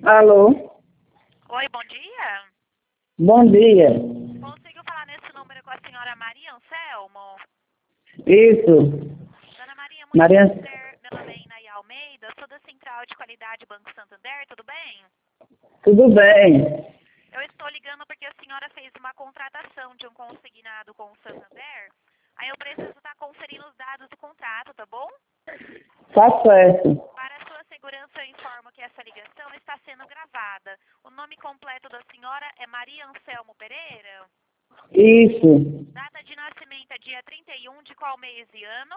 Alô? Oi, bom dia. Bom dia. Consigo falar nesse número com a senhora Maria Anselmo? Isso. Dona Maria, muito Maria. prazer. Meu nome é Inaia Almeida, sou da Central de Qualidade Banco Santander, tudo bem? Tudo bem? Eu estou ligando porque a senhora fez uma contratação de um consignado com o Santander. Aí eu preciso estar conferindo os dados do contrato, tá bom? Tá certo. Para a sua segurança, eu informo que essa ligação está sendo gravada. O nome completo da senhora é Maria Anselmo Pereira? Isso. Data de nascimento é dia 31 de qual mês e ano?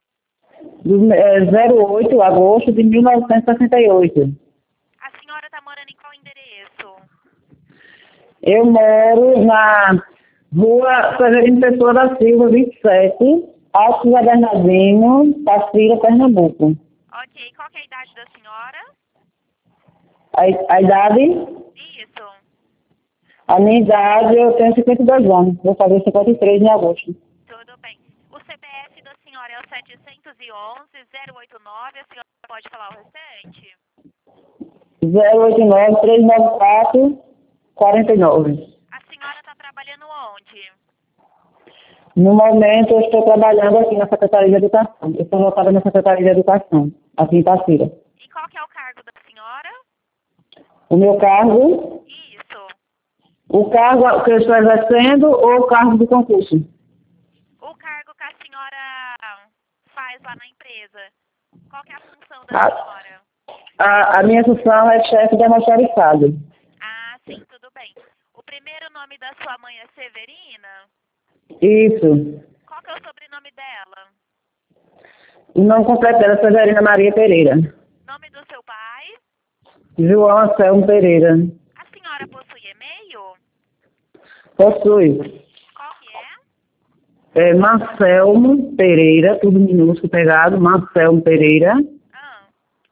08 agosto de 1968. A senhora está morando em qual endereço? Eu moro na rua Severino Pessoa da Silva, 27, Alto Bernardino, Passira, Pernambuco. Ok, qual que é a idade da senhora? A idade? Isso. A minha idade, eu tenho 52 anos. Vou fazer 53 em agosto. Tudo bem. O CPF da senhora é o 711-089. A senhora pode falar o restante? 089-394-49. A senhora está trabalhando onde? No momento, eu estou trabalhando aqui na Secretaria de Educação. Eu estou voltada na Secretaria de Educação, aqui em Passira. E qual que é o cargo da senhora? O meu cargo, Isso. o cargo que eu estou exercendo ou o cargo de concurso? O cargo que a senhora faz lá na empresa. Qual que é a função da A, senhora? a minha função é chefe de almoxarifado. Ah, sim, tudo bem. O primeiro nome da sua mãe é Severina? Isso. Qual que é o sobrenome dela? O nome completo dela é Severina Maria Pereira. Nome do seu pai? João Anselmo Pereira. A senhora possui e-mail? Possui. Qual que é? Marcelmo Pereira, tudo minúsculo pegado, Marcelmo Pereira, Ah,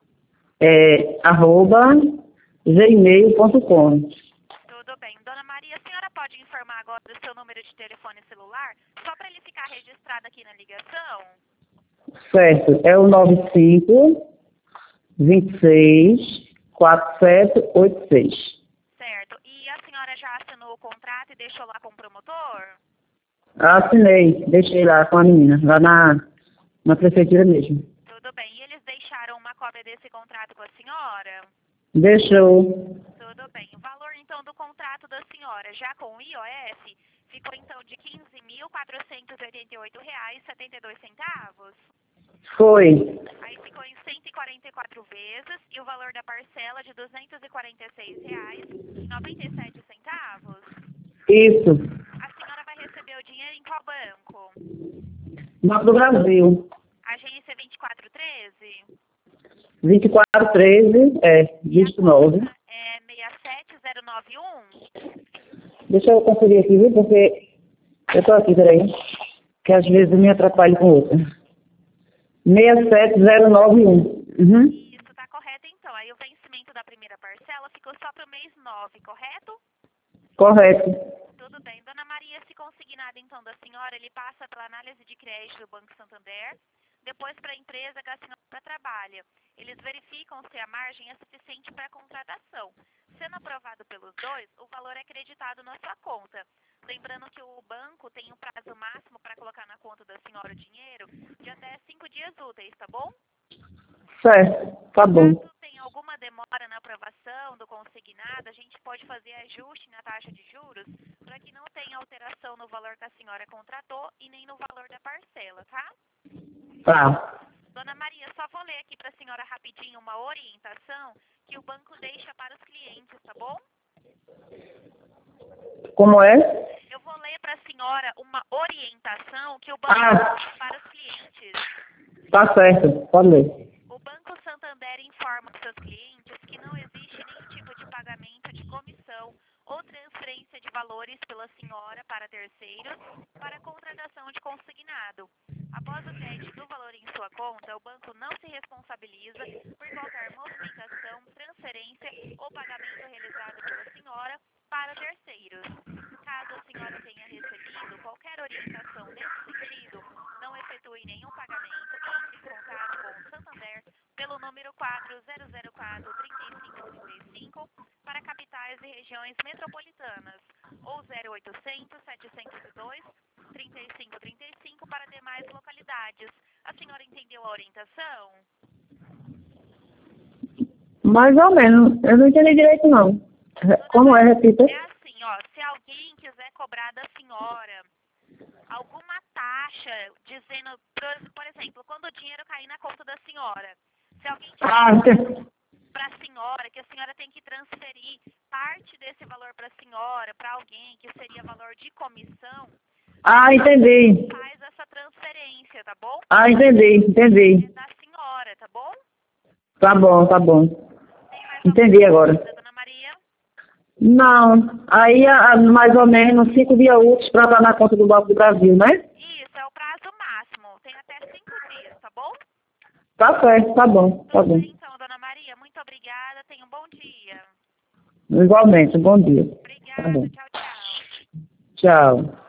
arroba gmail.com. tudo bem. Dona Maria, a senhora pode informar agora o seu número de telefone celular? Só para ele ficar registrado aqui na ligação? Certo, é o 95 26 4786. Certo. E a senhora já assinou o contrato e deixou lá com o promotor? Assinei, deixei lá com a menina, lá na prefeitura mesmo. Tudo bem. E eles deixaram uma cópia desse contrato com a senhora? Deixou. Tudo bem. O valor, então, do contrato da senhora, já com o IOF, ficou, então, de R$ 15.488,72. Foi. Aí ficou em 144 vezes e o valor da parcela de R$ 246,97. Isso. A senhora vai receber o dinheiro em qual banco? Banco do Brasil. Agência 2413? 2413, E a 29. conta é 67091? Deixa eu conferir aqui, viu? Porque eu tô aqui, peraí. Que às vezes eu me atrapalho com outra. 67091. Uhum. Isso, tá correto então. Aí o vencimento da primeira parcela ficou só para o mês 9, correto? Correto. Tudo bem. Dona Maria, esse consignado então da senhora, ele passa pela análise de crédito do Banco Santander, depois para a empresa que a senhora trabalha. Eles verificam se a margem é suficiente para a contratação. Sendo aprovado pelos dois, o valor é creditado na sua conta. Lembrando que o banco tem um prazo máximo para colocar na conta da senhora o dinheiro de até 5 dias úteis, tá bom? Certo. Tá bom. Caso tenha alguma demora na aprovação do consignado, a gente pode fazer ajuste na taxa de juros para que não tenha alteração no valor que a senhora contratou e nem no valor da parcela, tá? Tá. Dona Maria, só vou ler aqui para a senhora rapidinho uma orientação que o banco deixa para os clientes, tá bom? Como é? Eu vou ler para a senhora uma orientação que o banco deixa para os clientes. Tá certo. Pode ler. O Banco Santander informa aos seus clientes que não existe nenhum tipo de pagamento de comissão ou transferência de valores pela senhora para terceiros para a contratação de consignado. Após o crédito do valor em sua conta, o banco não se responsabiliza por qualquer movimentação, transferência ou pagamento realizado pela senhora para terceiros. Caso a senhora tenha recebido qualquer orientação nesse sentido, não efetue nenhum pagamento e entre em contato com o Santander pelo número 4004-3535 regiões metropolitanas, ou 0800 702 3535 para demais localidades. A senhora entendeu a orientação? Mais ou menos. Eu não entendi direito, não. Como é, repita? É assim, ó, se alguém quiser cobrar da senhora alguma taxa, dizendo, por exemplo, quando o dinheiro cair na conta da senhora, se alguém Ah, tiver para a senhora, que a senhora tem que transferir parte desse valor para a senhora, para alguém, que seria valor de comissão, entendi. faz essa transferência, tá bom? Entendi. É da senhora, tá bom? Tá bom. Tem mais Entendi alguma agora. dúvida, dona Maria? Não. Aí, mais ou menos 5 dias úteis para estar na conta do Banco do Brasil, né? Isso, é o prazo máximo. Tem até 5 dias, tá bom? Tá certo, tá bom. Tudo bem, então, dona Maria. Muito obrigada. Tenha um bom dia. Igualmente, bom dia. Tá Obrigada. bom. Tchau, tchau. Tchau.